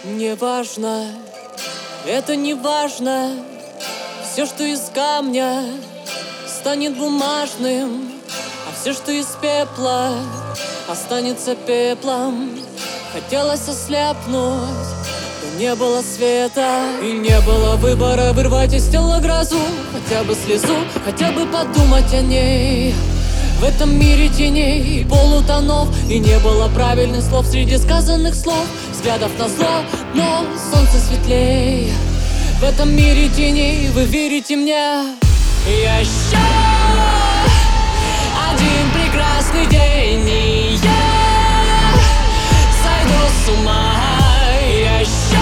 Не важно, это не важно. Все, что из камня, станет бумажным, а все, что из пепла, останется пеплом. Хотелось ослепнуть, но не было света, и не было выбора вырвать из тела грозу, хотя бы слезу, хотя бы подумать о ней. В этом мире теней и полутонов, и не было правильных слов среди сказанных слов, взглядов на зло, но солнце светлей. В этом мире теней вы верите мне? Еще один прекрасный день, и я сойду с ума. Еще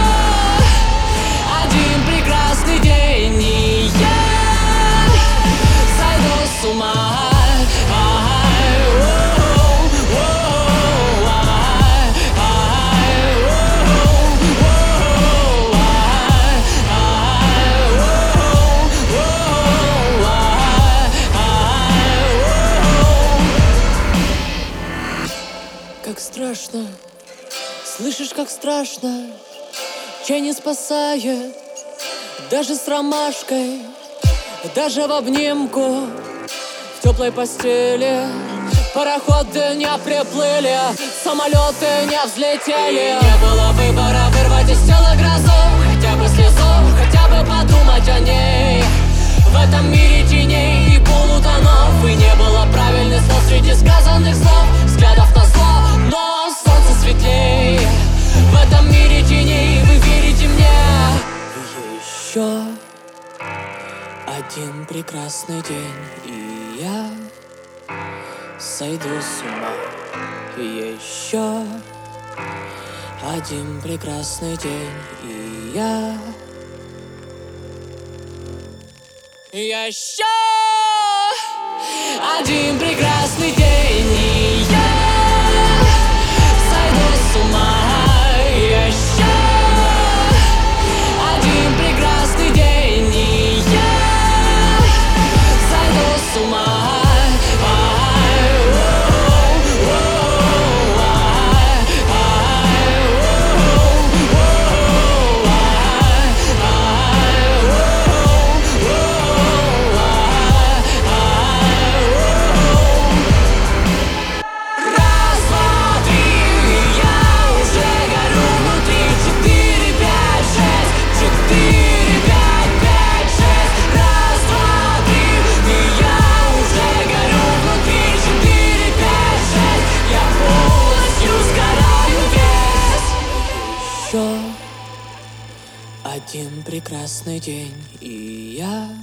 один прекрасный день, и я сойду с ума. Как страшно, слышишь, как страшно. Чай не спасает, даже с ромашкой, даже в обнимку, в теплой постели. Пароходы не приплыли, самолеты не взлетели. Не было выбора вырвать из тела грозу, хотя бы слезу, хотя бы подумать о ней. В этом мире теней и полутонов, и не было правильных слов среди сказанных слов, взглядов на зло, но солнце светлей. В этом мире теней вы верите мне? Еще один прекрасный день, и я сойду с ума. Еще один прекрасный день, и я еще один прекрасный день, и я сойду с ума. Еще один прекрасный день, и я сойду с ума. Один прекрасный день, и я